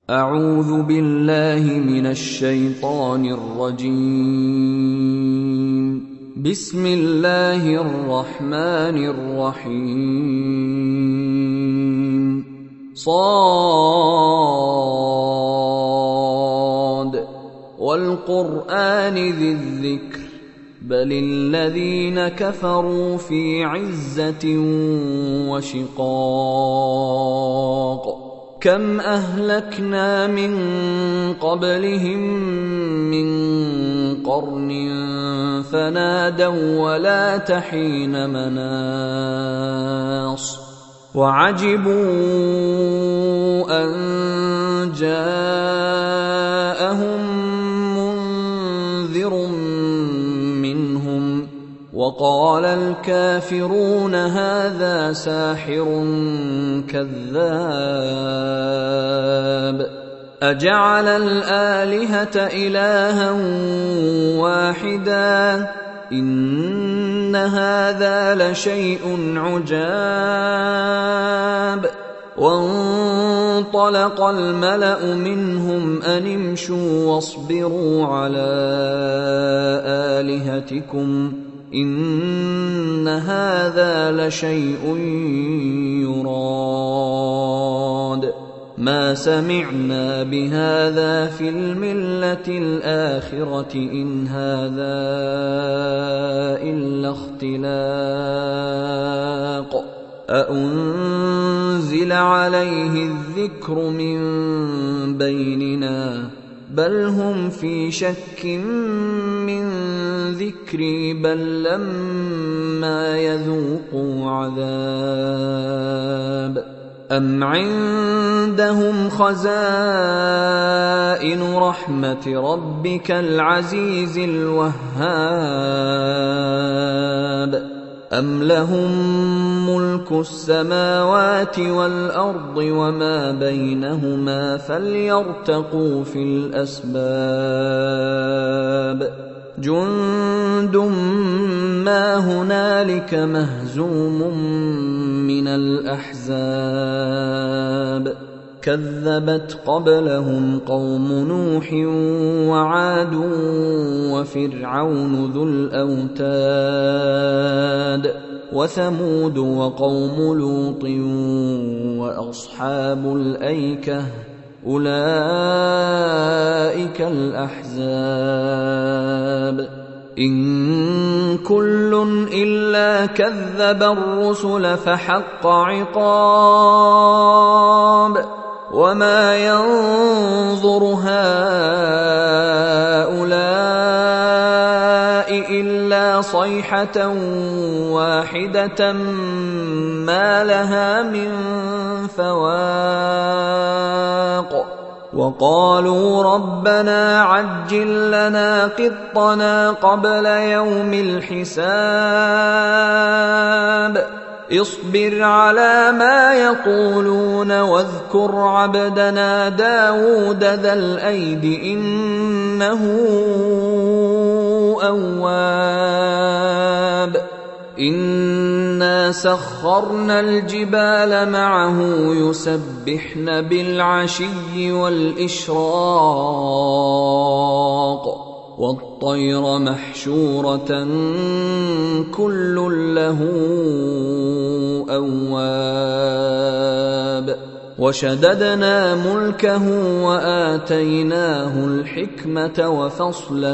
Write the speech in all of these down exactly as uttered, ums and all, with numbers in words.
أعوذ بالله من الشيطان الرجيم. بسم الله الرحمن الرحيم. صاد والقرآن ذي الذكر بل الذين كفروا في عزة وشقاق. كم أهلكنا من قبلهم من قرن فنادوا ولا تحين مناص وعجبوا أن جاءهم منذر منهم وقال الكافرون هذا ساحر كذاب. أجعل الآلهة إلها واحدا إن هذا لشيء عجاب. وانطلق الملأ منهم أن امشوا واصبروا على آلهتكم إن هذا لشيء يراد. ما سمعنا بهذا في الملة الآخرة إن هذا إلا اختلاق. أأنزل عليه الذكر من بيننا بل هم في شك من ذكري بل لما يذوقوا عذاب. أم عندهم خزائن رحمة ربك العزيز الوهاب. أم لهم ملك السماوات والأرض وما بينهما فليرتقوا في الأسباب. جند ما هنالك مهزوم من الأحزاب. كذبت قبلهم قوم نوح وعاد وفرعون ذو الأوتاد وثمود وقوم لوط وأصحاب الأيكة أولئك الأحزاب. إن كل إلا كذب الرسل فحق عقاب. وما ينظر هؤلاء إلا صيحة واحدة ما لها من فواق. وقالوا ربنا عجل لنا قطنا قبل يوم الحساب. اصبر على ما يقولون واذكر عبدنا داود ذا الأيد إنه أواب. إنا سخرنا الجبال معه يسبحن بالعشي والإشراق والطير محشورة كل له أواب. وشددنا ملكه وآتيناه الحكمة وفصل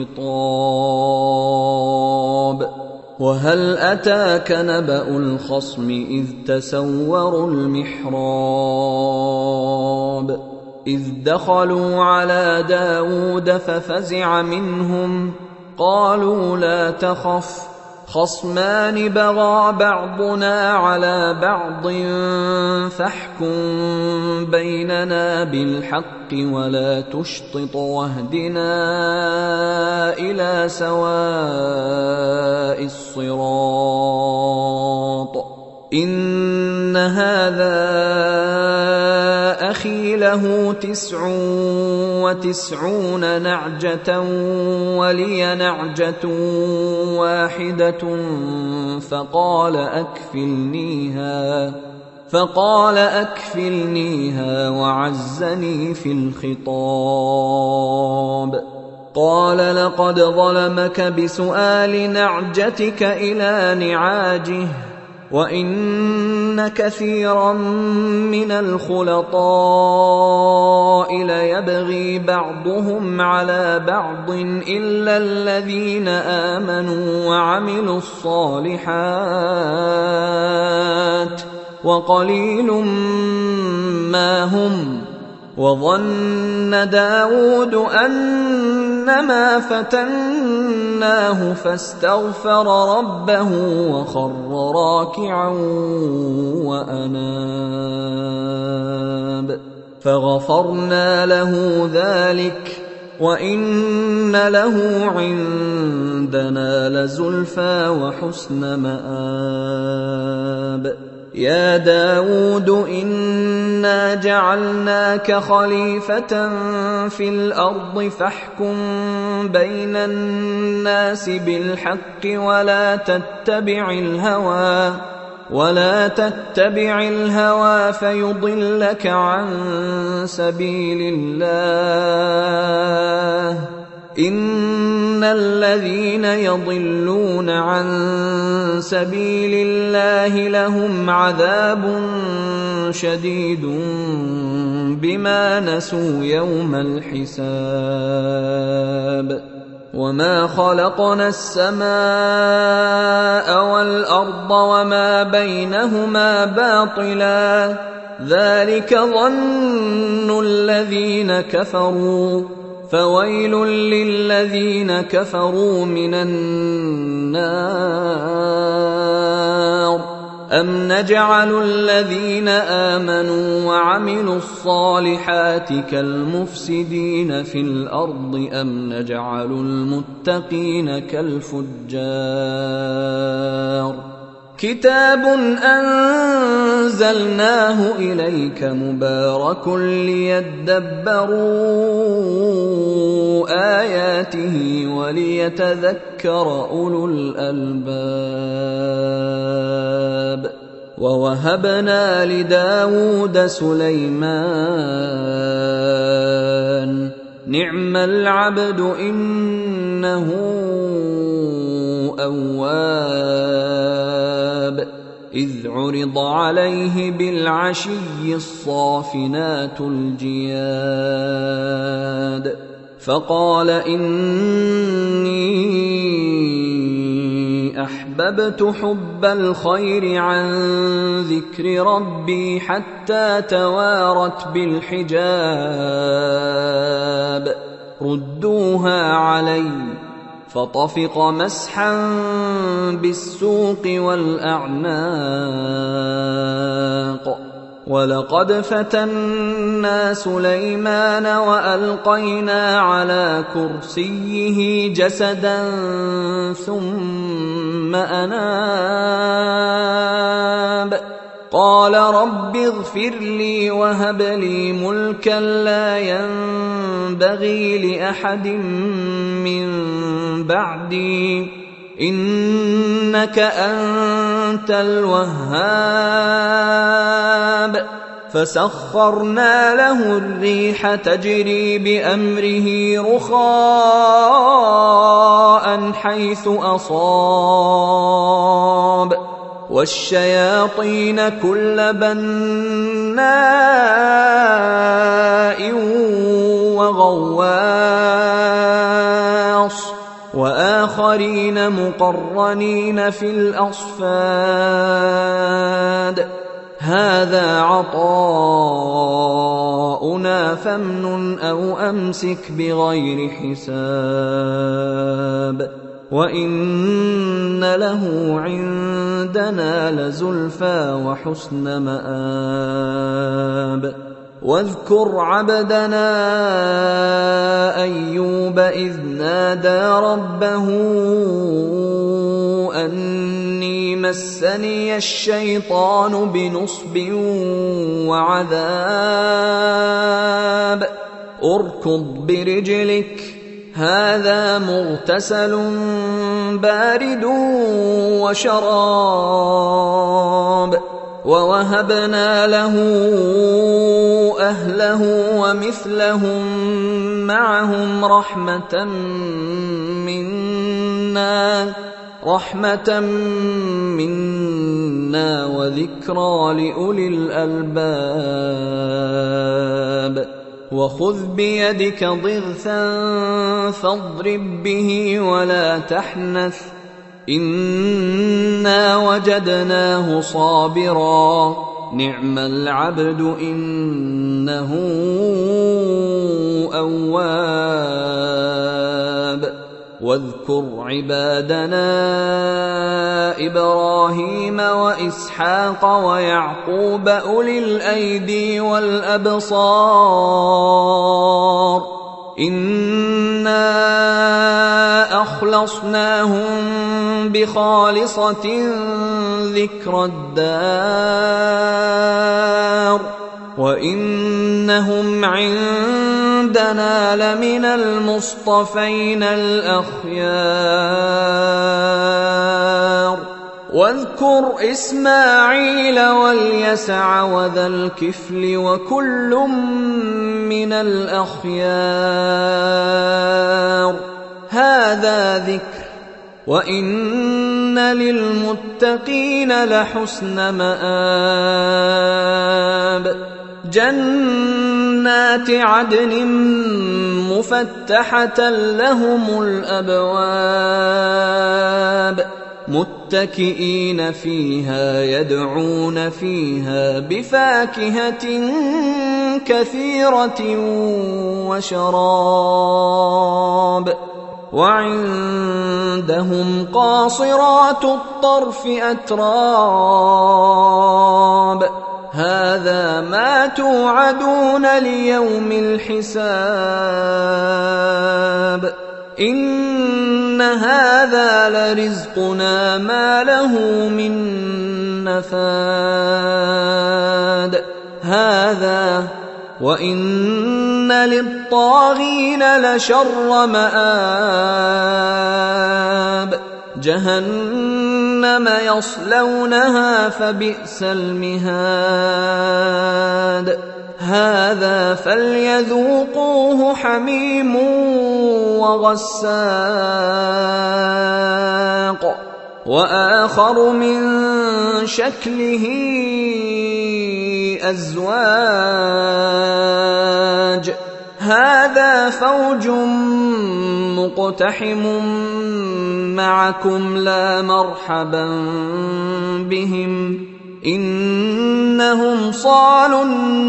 الخطاب. وهل أتاك نبأ الخصم إذ تسوروا المحراب إذ دخلوا على داود ففزع منهم قالوا لا تخف خصمان بغى بعضنا على بعض فاحكم بيننا بالحق ولا تشطط واهدنا إلى سواء الصراط. إن هذا أخي له تسع وتسعون نعجة ولي نعجة واحدة فقال أكفلنيها فقال أكفلنيها وعزني في الخطاب. قال لقد ظلمك بسؤال نعجتك إلى نعاجه وإن كثيرا من الخلطاء ليبغي بعضهم على بعض إلا الذين آمنوا وعملوا الصالحات وقليل ما هم. وظن داود أنما فتناه فاستغفر ربه وخر راكعا وأناب فغفرنا له ذلك وإن له عندنا لزلفى وحسن مآب. يا داود إنا جعلناك خليفة في الأرض فاحكم بين الناس بالحق ولا تتبع الهوى ولا تتبع الهوى فيضلك عن سبيل الله. إن الذين يضلون عن سبيل الله لهم عذاب شديد بما نسوا يوم الحساب. وما خلقنا السماء والأرض وما بينهما باطلا ذلك ظن الذين كفروا فويل للذين كفروا من النار. أم نجعل الذين آمنوا وعملوا الصالحات كالمفسدين في الأرض أم نجعل المتقين كالفجار. كتاب أنزلناه إليك مبارك ليدبروا آياته وليتذكر أولو الألباب. ووهبنا لداود سليمان نعم العبد إنه أواب. إذ عرض عليه بالعشي الصافنات الجياد فقال إني أحببت حب الخير عن ذكر ربي حتى توارت بالحجاب ردوها علي فطفق مسحا بالسوق والأعناق. ولقد فتنا سليمان وألقينا على كرسيه جسدا ثم أناب قال رب اغفر لي وهب لي ملكا لا ينبغي لأحد من بعدي إنك أنت الوهاب. فسخرنا له الريح تجري بأمره رخاء حيث أصاب والشياطين كل بناء وغواص وآخرين مقرنين في الأصفاد. هذا عطاؤنا فامنن أو أمسك بغير حساب وإن له عندنا لزلفى وحسن مآب. واذكر عبدنا أيوب إذ نادى ربه أني مسني الشيطان بنصب وعذاب اركض برجلك هذا مغتسل بارد وشراب ووهبنا له أهله ومثلهم معهم رحمة منا رحمة منا وذكرى لأولي الألباب. وخذ بيدك ضغثا فاضرب به ولا تحنث إنا وجدناه صابرا نعم العبد إنه أواب. واذكر عبادنا إبراهيم وإسحاق ويعقوب أولي الأيدي والأبصار إنا أخلصناهم بخالصة ذكر الدار وإنهم عندنا لمن المصطفين الأخيار. واذكر إسماعيل واليسع وذا الكفل وكل من الأخيار هذا ذكر وإن للمتقين لحسن مآب. جنات عدن مفتحة لهم الأبواب متكئين فيها يدعون فيها بفاكهة كثيرة وشراب. وعندهم قاصرات الطرف أتراب هذا ما توعدون ليوم الحساب إن هذا لرزقنا ما له من نفاد. هذا وإن للطاغين لشر مآب جهنم يصلونها فبئس المهاد. هذا فليذوقوه حميم وغساق وآخر من شكله أزواج هذا فوج مقتحم معكم لا مرحبا بهم إنهم صالوا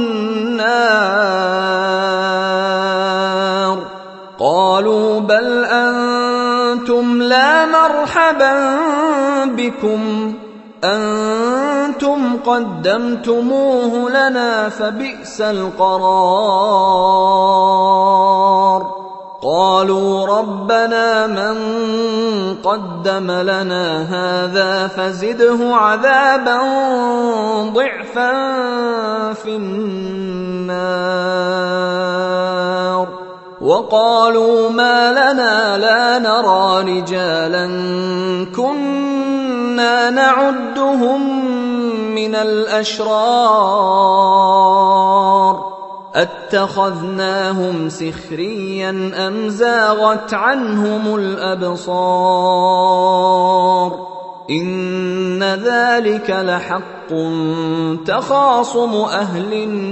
النار. قالوا بل أنتم لا مرحبا بكم أنتم قدمتموه لنا فبئس القرار. قالوا ربنا من قدم لنا هذا فزده عذابا ضعفا في النار. وقالوا ما لنا لا نرى رجالا كنا نعدهم من الأشرار أتخذناهم سخريا أم زاغت عنهم الأبصار إن ذلك لحق تخاصم أهل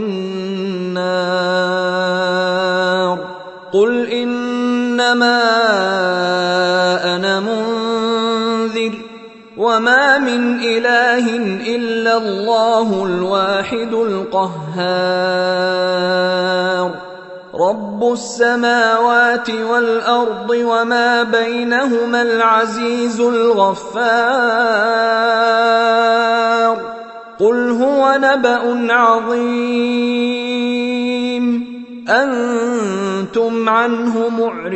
النار. قل إنما أنا منذر وما من إله إلا الله الواحد القهار رب السماوات والأرض وما بينهما العزيز الغفار. قل هو نبأ عظيم أنتم عنه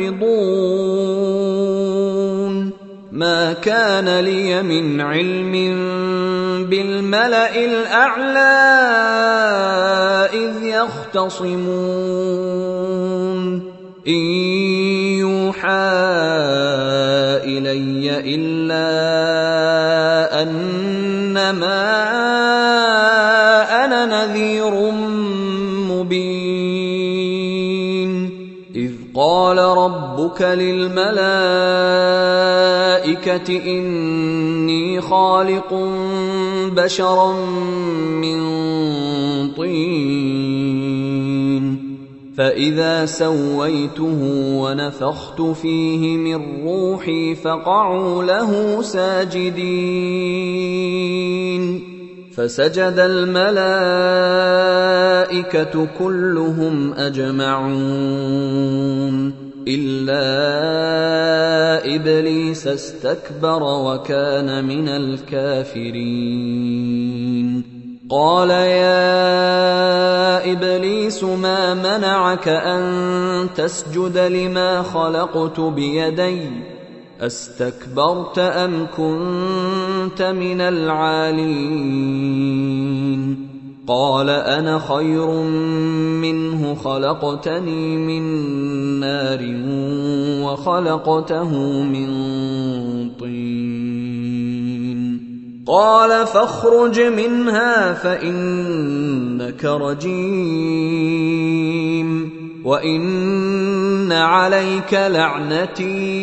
معرضون. ما كان لي من علم بالملأ الأعلى إذ يختصمون إن يوحى إلي إلا أنما قال ربك للملائكة إني خالق بشرا من طين فإذا سويته ونفخت فيه من روحي فقعوا له ساجدين فسجد الملائكة كلهم أجمعون إلا إبليس استكبر وكان من الكافرين قال يا إبليس ما منعك أن تسجد لما خلقت بيدي أستكبرت أم كنت من العالين قال أنا خير منه خلقتني من نار وخلقته من طين قال فاخرج منها فإنك رجيم وإن عليك لعنتي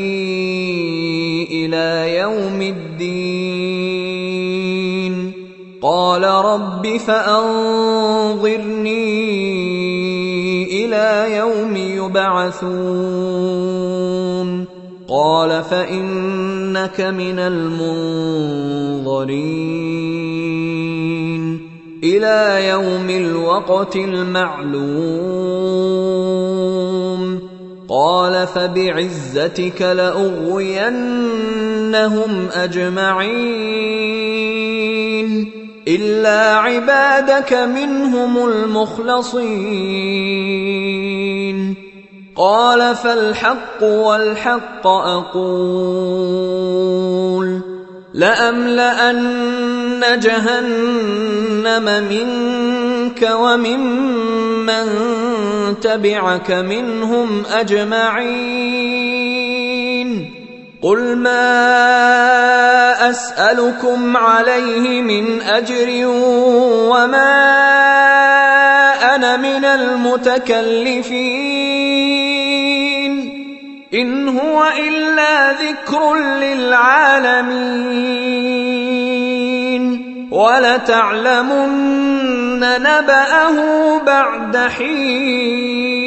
إلى يوم الدين قال رب فأنظرني إلى يوم يبعثون قال فإنك من المنظرين إلى يوم الوقت المعلوم قال فبعزتك لأغوينهم أجمعين إلا عبادك منهم المخلصين قال فالحق والحق أقول لأملأن جهنم منك وممن تبعك منهم أجمعين قل ما أسألكم عليه من أجر وما أنا من المتكلفين إن هو إلا ذكر للعالمين ولتعلمن نبأه بعد حين